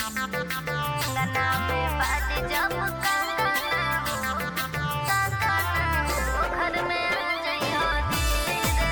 अंगना में बाजे जब कंगना हो घर में आ जाइयो धीरे।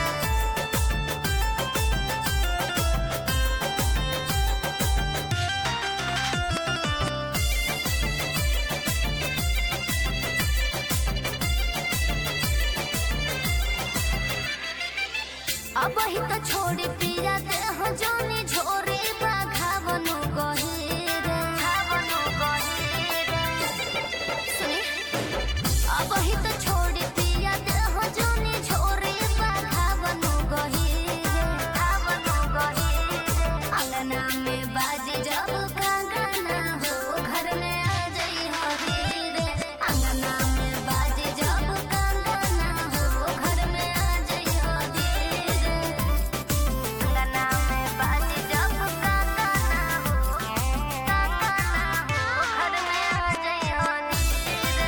अब ही तो छोड़ी पिया दे हो जोनी झोरी बाघावनु गहीरे घावनु गहीरे। सुनी अब ही तो छोड़ी पिया दे हो जोनी झोरी बाघावनु गहीरे घावनु गहीरे। अंगना में बाजे जब कंगना हो घर में आ जाई हो धीरे। अंगना में बाजे जब कंगना हो घर में आ जाई हो धीरे। अंगना में बाजे जब कंगना हो घर में आ जाई हो धीरे।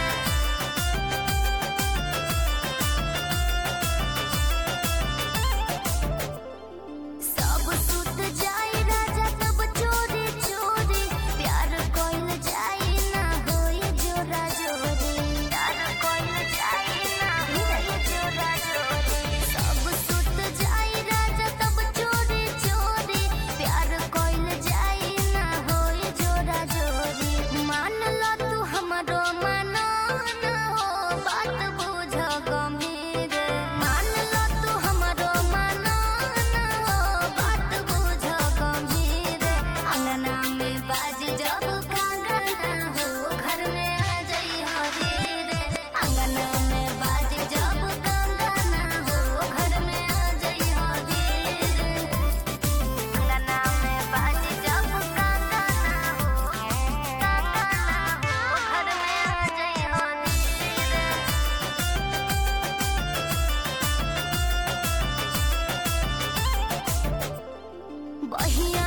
सब सुत जाई राजा तब चोरी चोरी प्यार कोइल जाई ना होई जोरा जोरी। प्यार कोइल जाई ना होई जोरा जोरी। सब सुत जाई राजा तब चोरी चोरी प्यार कोइल जाई ना होई जोरा जोरी। मान लो तू हमरो मानो ना हो बात बुझ गंभीर। मान लो तू हमरो मानो ना हो बात बुझ गंभीर। अंगना में बाजे जब कंगना हो घर में आ जाई हो धीरे। अंगना में बाजे जब कंगना हो घर में आ जाई हो धीरे। अंगना में बाजे जब कंगना हो घर में आ जाई हो धीरे। बहिया